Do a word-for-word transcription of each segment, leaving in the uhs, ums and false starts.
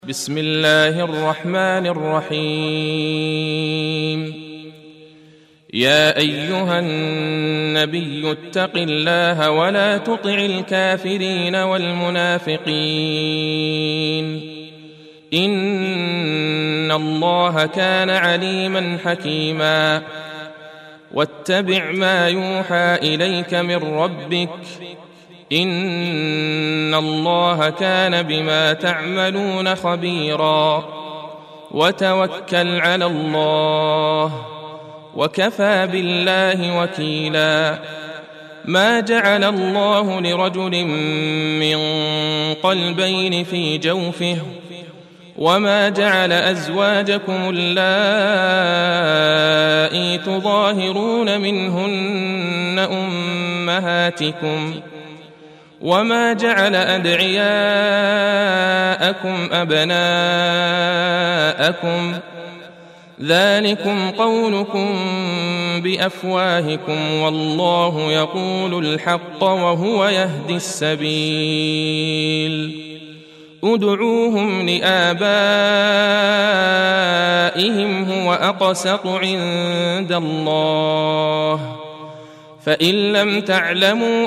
بسم الله الرحمن الرحيم. يا أيها النبي اتق الله ولا تطع الكافرين والمنافقين إن الله كان عليما حكيما. واتبع ما يوحى إليك من ربك إن الله كان بما تعملون خبيرا. وتوكل على الله وكفى بالله وكيلا. ما جعل الله لرجل من قلبين في جوفه وما جعل أزواجكم اللائي تظاهرون منهن أمهاتكم وما جعل أدعياءكم أبناءكم ذلكم قولكم بأفواهكم والله يقول الحق وهو يهدي السبيل. ادعوهم لآبائهم هو أقسط عند الله فإن لم تعلموا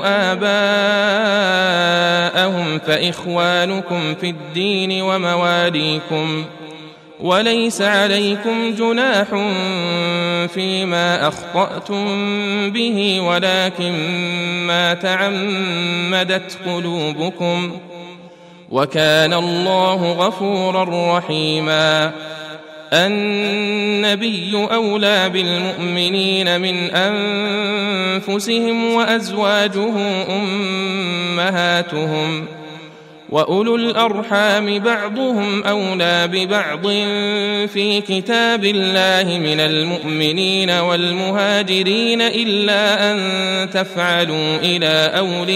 آباءهم فإخوانكم في الدين ومواليكم وليس عليكم جناح فيما أخطأتم به ولكن ما تعمدت قلوبكم وكان الله غفورا رحيما. النبي أولى بالمؤمنين من أنفسهم وأزواجه أمهاتهم وأولو الأرحام بعضهم أولى ببعض في كتاب الله من المؤمنين والمهاجرين إلا أن تفعلوا إلى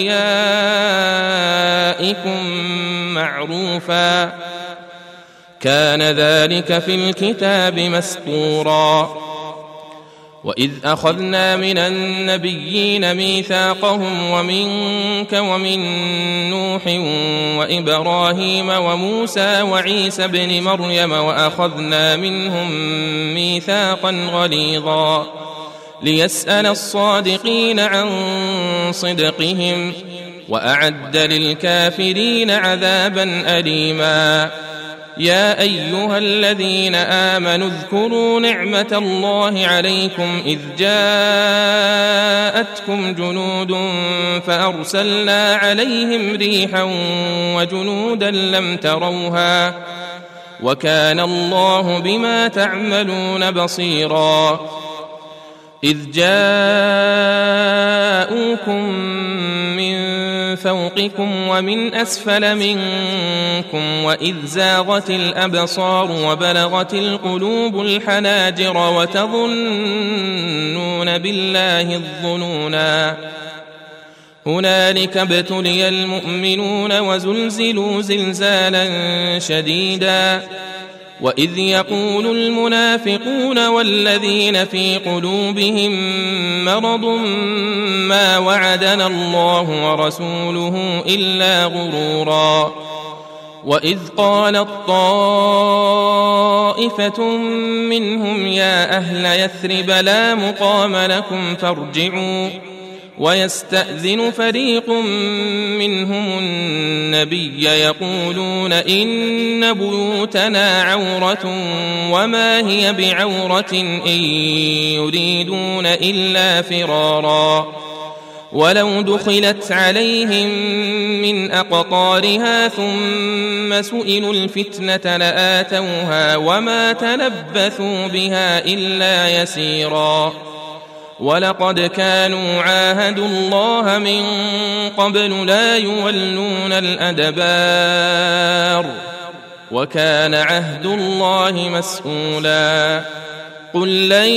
أوليائكم معروفا كان ذلك في الكتاب مسطورا. وإذ أخذنا من النبيين ميثاقهم ومنك ومن نوح وإبراهيم وموسى وعيسى ابن مريم وأخذنا منهم ميثاقا غليظا ليسأل الصادقين عن صدقهم وأعد للكافرين عذابا أليما. يا أيها الذين آمنوا اذكروا نعمة الله عليكم إذ جاءتكم جنود فأرسلنا عليهم ريحا وجنودا لم تروها وكان الله بما تعملون بصيرا. إذ جاءوكم من فوقكم ومن أسفل منكم وإذ زاغت الأبصار وبلغت القلوب الحناجر وتظنون بالله الظنونا. هنالك ابتلي المؤمنون وزلزلوا زلزالا شديدا. وإذ يقول المنافقون والذين في قلوبهم مرض ما وعدنا الله ورسوله إلا غرورا. وإذ قالت طائفة منهم يا أهل يثرب لا مقام لكم فارجعوا ويستأذن فريق منهم النبي يقولون إن بيوتنا عورة وما هي بعورة إن يريدون إلا فرارا. ولو دخلت عليهم من أقطارها ثم سئلوا الفتنة لآتوها وما تلبثوا بها إلا يسيرا. ولقد كانوا عاهدوا الله من قبل لا يولون الأدبار وكان عهد الله مسؤولا. قل لن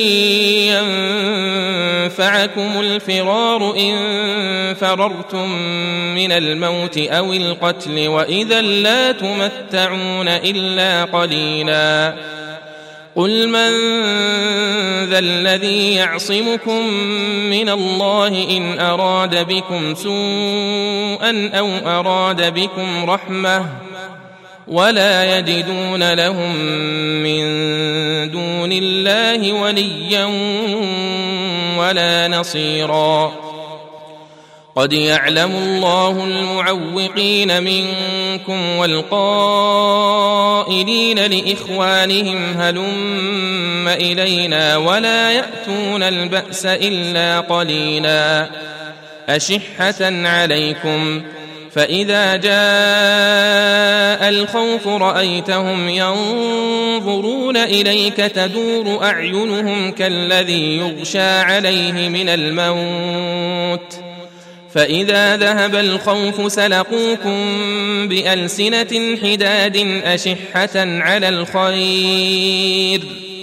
ينفعكم الفرار إن فررتم من الموت أو القتل وإذا لا تمتعون إلا قليلا. قل من ذا الذي يعصمكم من الله إن أراد بكم سوءا أو أراد بكم رحمة ولا يجدون لهم من دون الله وليا ولا نصيرا. قد يعلم الله المعوقين منكم والقائلين لإخوانهم هلم إلينا ولا يأتون البأس إلا قليلا أشحة عليكم فإذا جاء الخوف رأيتهم ينظرون إليك تدور أعينهم كالذي يغشى عليه من الموت فإذا ذهب الخوف سلقوكم بألسنة حداد أشحة على الخير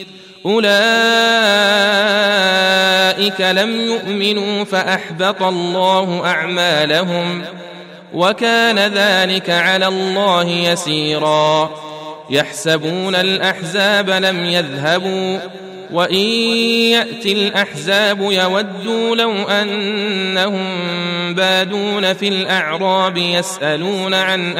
أولئك لم يؤمنوا فأحبط الله أعمالهم وكان ذلك على الله يسيرا. يحسبون الأحزاب لم يذهبوا وإن يأتي الأحزاب يودوا لو أنهم بادون في الأعراب يسألون عن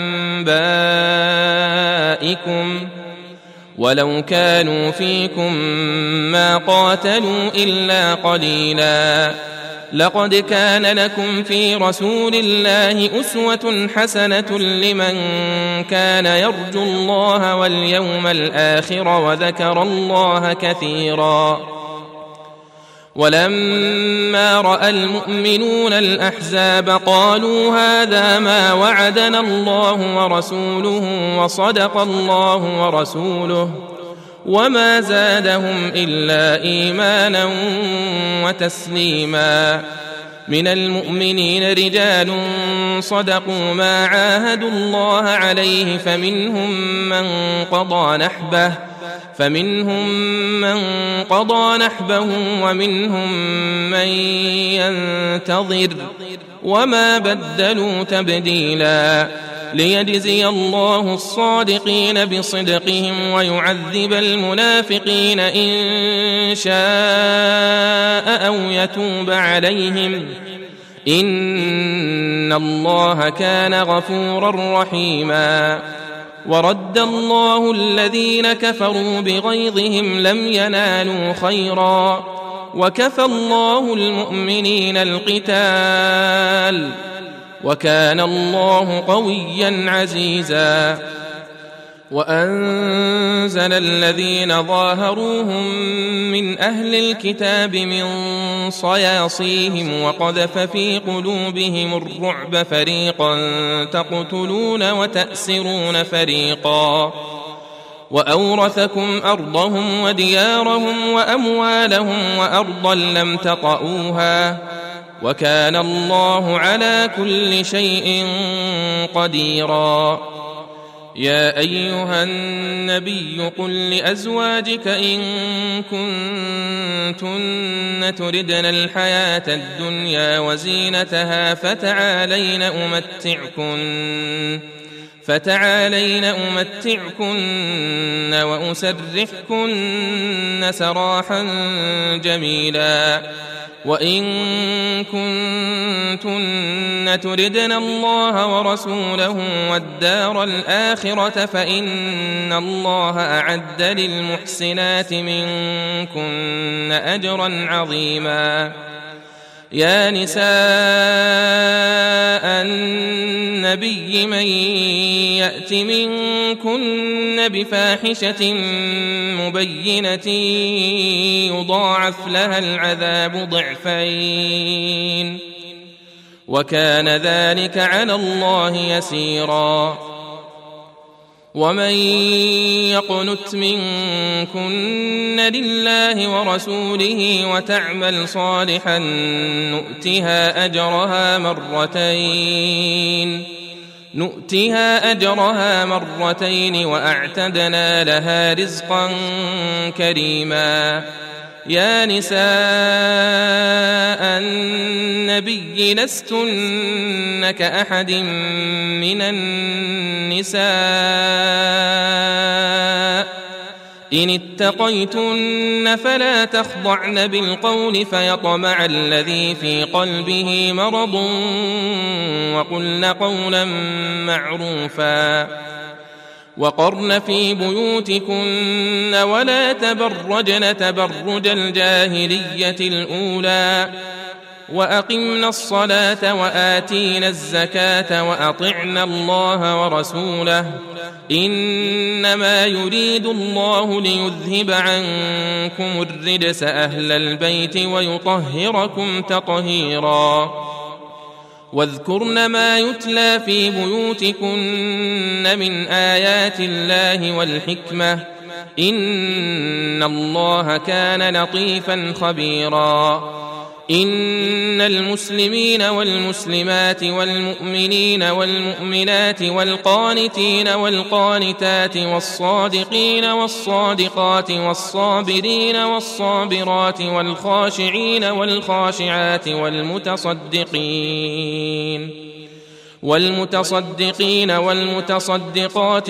أنبائكم ولو كانوا فيكم ما قاتلوا إلا قليلا. لقد كان لكم في رسول الله أسوة حسنة لمن كان يرجو الله واليوم الآخر وذكر الله كثيرا. ولما رأى المؤمنون الأحزاب قالوا هذا ما وعدنا الله ورسوله وصدق الله ورسوله وما زادهم إلا إيمانا وتسليما. من المؤمنين رجال صدقوا ما عاهدوا الله عليه فمنهم من قضى نحبه فمنهم من قضى نحبه ومنهم من ينتظر وما بدلوا تبديلا. ليجزي الله الصادقين بصدقهم ويعذب المنافقين إن شاء أو يتوب عليهم إن الله كان غفورا رحيما. ورد الله الذين كفروا بغيظهم لم ينالوا خيرا وكفى الله المؤمنين القتال وكان الله قويا عزيزا. وأنزل الذين ظاهروهم من أهل الكتاب من صياصيهم وقذف في قلوبهم الرعب فريقا تقتلون وتأسرون فريقا وأورثكم أرضهم وديارهم وأموالهم وأرضا لم تطئوها وكان الله على كل شيء قديرا. يا أيها النبي قل لأزواجك إن كنتن تردن الحياة الدنيا وزينتها فتعالين أمتعكن فتعالين أمتعكن وأسرحكن سراحا جميلا. وإن كنتن تردن الله ورسوله والدار الآخرة فإن الله أعد للمحسنات منكن أجرا عظيما. يا نساء النبي من يأت منكن بفاحشة مبينة يضاعف لها العذاب ضعفين وكان ذلك على الله يسيرا. ومن يقنت منكن لله ورسوله وتعمل صالحا نؤتها أجرها مرتين نؤتها أجرها مرتين وأعتدنا لها رزقا كريما. يا نساء النبي لستن كأحد من النساء إن اتقيتن فلا تخضعن بالقول فيطمع الذي في قلبه مرض وقلن قولا معروفا وقرن في بيوتكن ولا تبرجن تبرج الجاهلية الأولى وأقمنا الصلاة وآتينا الزكاة وأطعنا الله ورسوله إنما يريد الله ليذهب عنكم الرجس أهل البيت ويطهركم تطهيرا واذكرن ما يتلى في بيوتكن من آيات الله والحكمة إن الله كان لطيفا خبيرا إن المسلمين والمسلمات والمؤمنين والمؤمنات والقانتين والقانتات والصادقين والصادقات والصابرين والصابرات والخاشعين والخاشعات والمتصدقين والمتصدقين والمتصدقات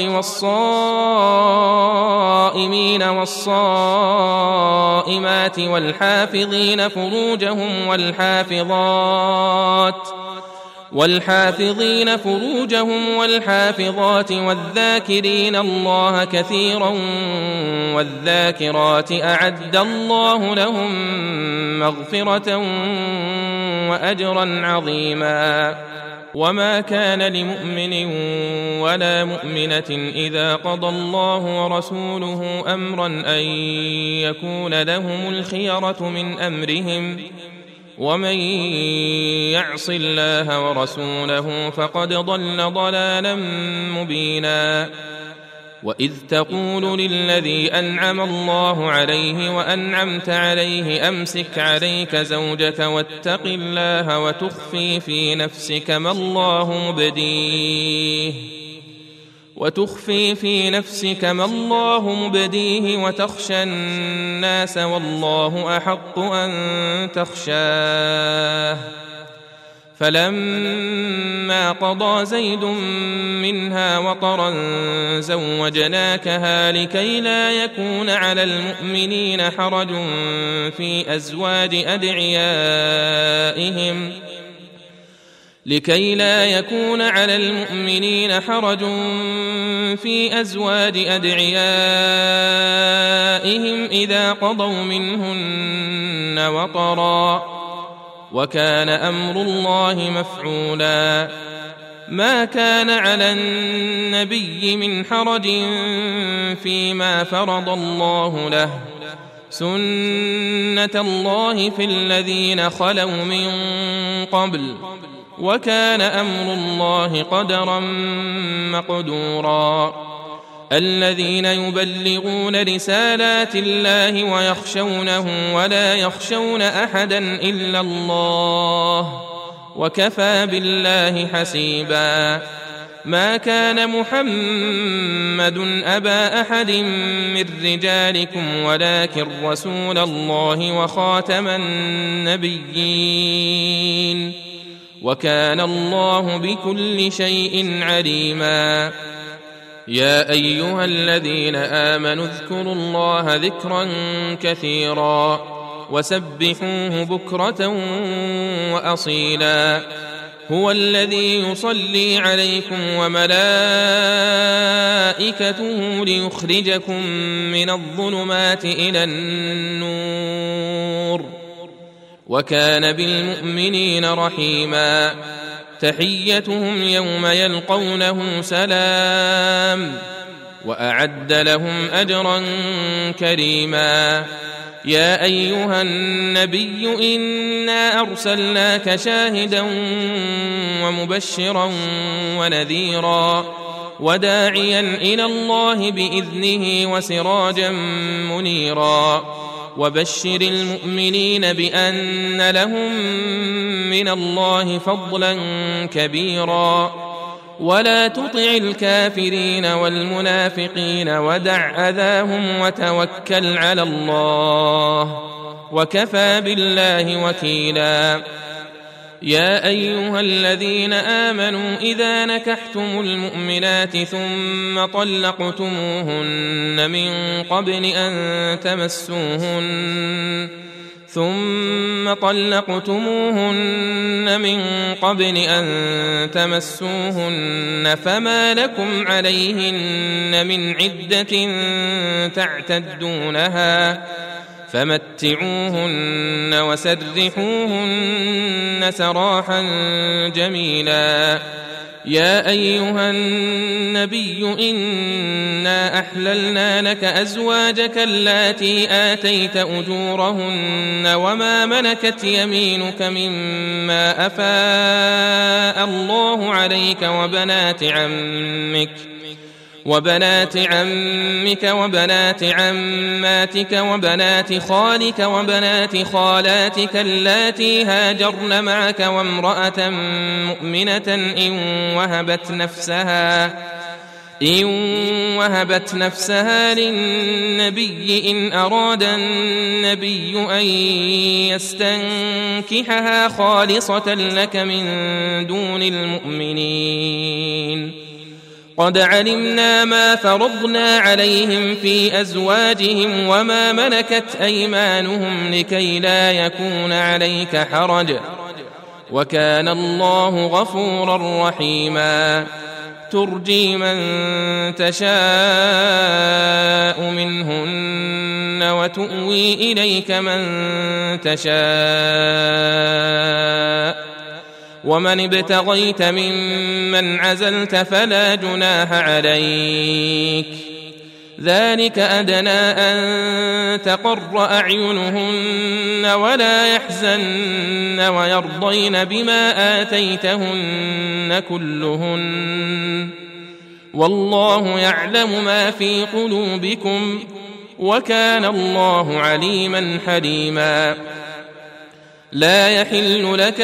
والصائمين والصائمات والحافظين فروجهم والحافظات والحافظين فروجهم والحافظات والذاكرين الله كثيرا والذاكرات أعد الله لهم مغفرة وأجرا عظيما وما كان لمؤمن ولا مؤمنة إذا قضى الله ورسوله أمرا أن يكون لهم الخيرة من أمرهم ومن يعص الله ورسوله فقد ضل ضلالا مبينا وإذ تقول للذي أنعم الله عليه وأنعمت عليه أمسك عليك زوجك واتق الله وتخفي في نفسك ما الله مبديه وتخفي في نفسك ما الله مبديه وتخشى الناس والله أحق أن تخشاه فلما قضى زيد منها وطرا زوجناكها لكي لا يكون على المؤمنين حرج في أزواج أدعيائهم لكي لا يكون على المؤمنين حرج في أزواج أدعيائهم إذا قضوا منهن وطرا وكان أمر الله مفعولا ما كان على النبي من حرج فيما فرض الله له سنة الله في الذين خلوا من قبل وكان أمر الله قدرا مقدورا الذين يبلغون رسالات الله ويخشونه ولا يخشون أحدا إلا الله وكفى بالله حسيبا ما كان محمد أبا أحد من رجالكم ولكن رسول الله وخاتم النبيين وكان الله بكل شيء عليما يا أيها الذين آمنوا اذكروا الله ذكرا كثيرا وسبحوه بكرة وأصيلا هو الذي يصلي عليكم وملائكته ليخرجكم من الظلمات إلى النور وكان بالمؤمنين رحيما تحيتهم يوم يلقونه سلام وأعد لهم أجرا كريما يا أيها النبي إنا أرسلناك شاهدا ومبشرا ونذيرا وداعيا إلى الله بإذنه وسراجا منيرا وبشر المؤمنين بأن لهم من الله فضلا كبيرا ولا تطع الكافرين والمنافقين ودع أذاهم وتوكل على الله وكفى بالله وكيلا يا أيها الذين آمنوا إذا نكحتم المؤمنات ثم طلقتموهن من قبل أن تمسوهن ثم طلقتموهن من قبل أن تمسوهن فما لكم عليهن من عدة تعتدونها فمتعوهن وسرحوهن سراحا جميلا. يا أيها النبي إنا أحللنا لك أزواجك اللاتي آتيت أجورهن وما ملكت يمينك مما أفاء الله عليك وبنات عمك وبنات عمك وبنات عماتك وبنات خالك وبنات خالاتك اللاتي هاجرن معك وامرأة مؤمنة إن وهبت نفسها إن وهبت نفسها للنبي إن أراد النبي أن يستنكحها خالصة لك من دون المؤمنين. قد علمنا ما فرضنا عليهم في أزواجهم وما ملكت أيمانهم لكي لا يكون عليك حرج وكان الله غفورا رحيما. ترجي من تشاء منهن وتؤوي إليك من تشاء ومن ابتغيت ممن عزلت فلا جناح عليك ذلك أدنى أن تقر أعينهن ولا يحزن ويرضين بما آتيتهن كلهن والله يعلم ما في قلوبكم وكان الله عليما حليما. لا يحل لك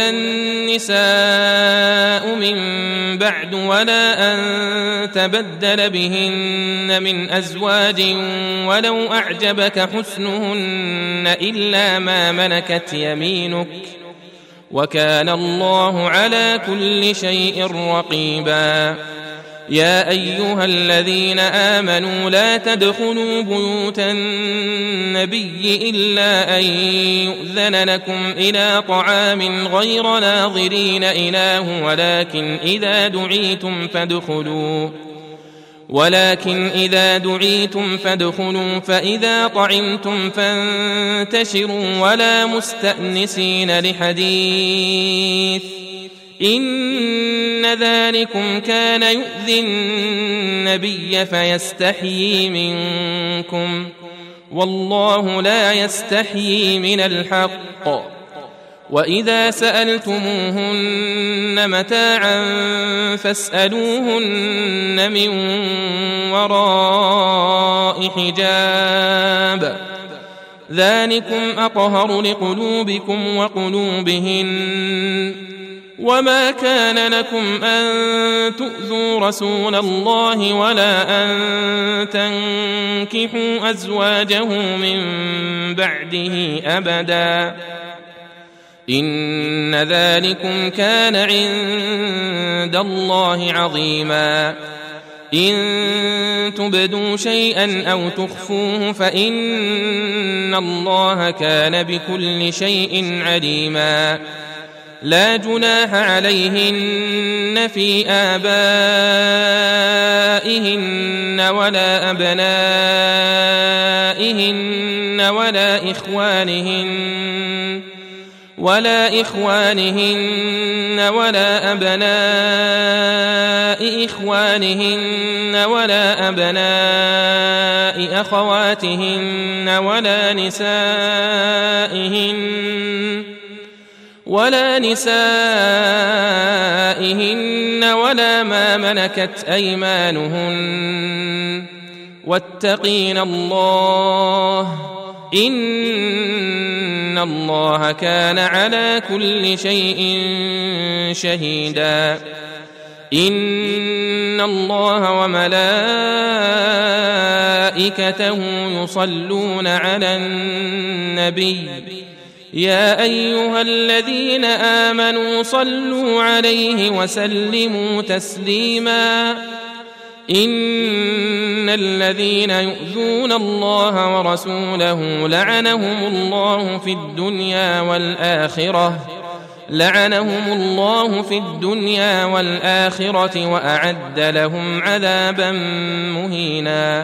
النساء من بعد ولا أن تبدل بهن من أزواج ولو أعجبك حسنهن إلا ما ملكت يمينك وكان الله على كل شيء رقيبا. يا أيها الذين آمنوا لا تدخلوا بيوت النبي إلا أن يؤذن لكم إلى طعام غير ناظرين إناه ولكن إذا دعيتم فادخلوا ولكن إذا دعيتم فادخلوا فإذا طعمتم فانتشروا ولا مستأنسين لحديث إن ذلكم كان يؤذي النبي فيستحيي منكم والله لا يستحيي من الحق. وإذا سألتموهن متاعا فاسألوهن من وراء حجاب ذلكم أطهر لقلوبكم وقلوبهن. وما كان لكم أن تؤذوا رسول الله ولا أن تنكحوا أزواجه من بعده أبدا إن ذلكم كان عند الله عظيما. إن تبدوا شيئا أو تخفوه فإن الله كان بكل شيء عليما. لا جناح عليهن في آبائهن ولا أبنائهن ولا إخوانهن ولا إخوانهن ولا أبناء إخوانهن ولا أبناء أخواتهن ولا نسائهن ولا نسائهن ولا ما ملكت أيمانهن واتقين الله إن الله كان على كل شيء شهيدا. إن الله وملائكته يصلون على النبي يا أيها الذين آمنوا صلوا عليه وسلموا تسليما. إن الذين يؤذون الله ورسوله لعنهم الله في الدنيا والآخرة لعنهم الله في الدنيا والآخرة وأعد لهم عذابا مهينا.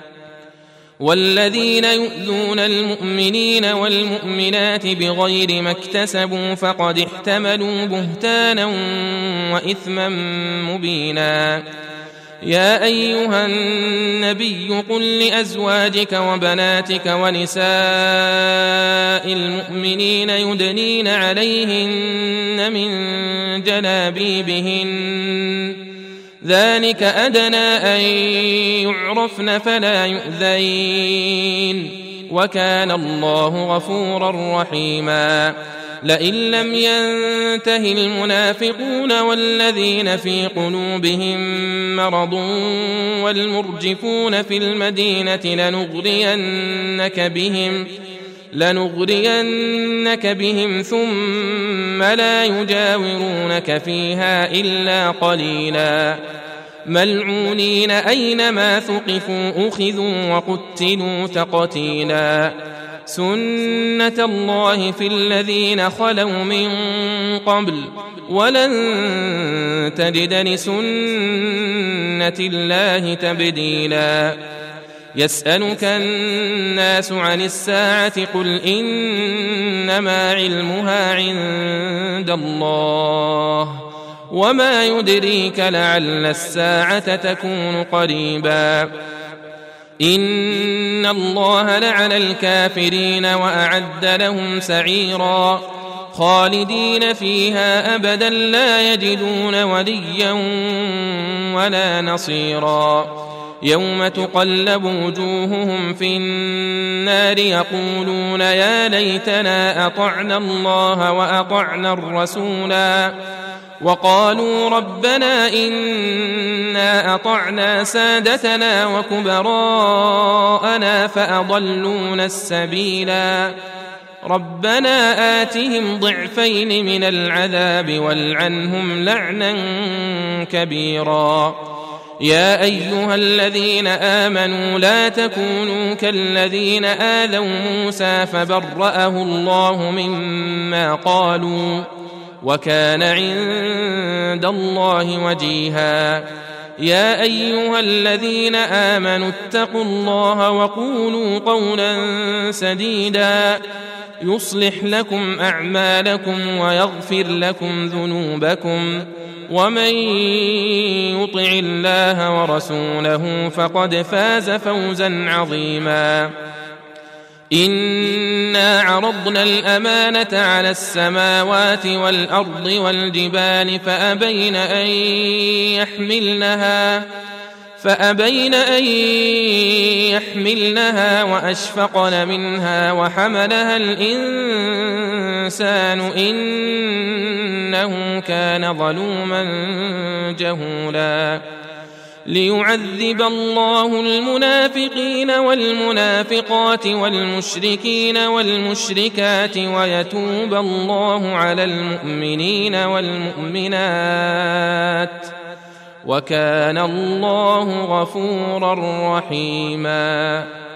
والذين يؤذون المؤمنين والمؤمنات بغير ما اكتسبوا فقد احتملوا بهتانا وإثما مبينا. يا أيها النبي قل لأزواجك وبناتك ونساء المؤمنين يدنين عليهن من جلابيبهن ذلك أدنى أن يعرفن فلا يؤذين وكان الله غفورا رحيما. لئن لم ينته المنافقون والذين في قلوبهم مرض والمرجفون في المدينة لنغرينك بهم لنغرينك بهم ثم لا يجاورونك فيها إلا قليلا ملعونين أينما ثقفوا أخذوا وقتلوا تقتيلا. سنة الله في الذين خلوا من قبل ولن تجد لسنة الله تبديلا. يسألك الناس عن الساعة قل إنما علمها عند الله وما يدريك لعل الساعة تكون قريبا. إن الله لعن الكافرين وأعد لهم سعيرا خالدين فيها أبدا لا يجدون وليا ولا نصيرا. يوم تقلب وجوههم في النار يقولون يا ليتنا أطعنا الله وأطعنا الرسولا وقالوا ربنا إنا أطعنا سادتنا وكبراءنا فأضلونا السبيلا. ربنا آتهم ضعفين من العذاب والعنهم لعنا كبيرا. يا أيها الذين آمنوا لا تكونوا كالذين آذوا موسى فبرأه الله مما قالوا وكان عند الله وجيها. يا أيها الذين آمنوا اتقوا الله وقولوا قولا سديدا يصلح لكم أعمالكم ويغفر لكم ذنوبكم ومن يطع الله ورسوله فقد فاز فوزا عظيما. إنا عرضنا الأمانة على السماوات والأرض والجبال فأبين أن يحملنها فأبين أن يحملنها وأشفقن منها وحملها الإنسان إنه كان ظلوما جهولا. ليعذب الله المنافقين والمنافقات والمشركين والمشركات ويتوب الله على المؤمنين والمؤمنات وكان الله غفورا رحيما.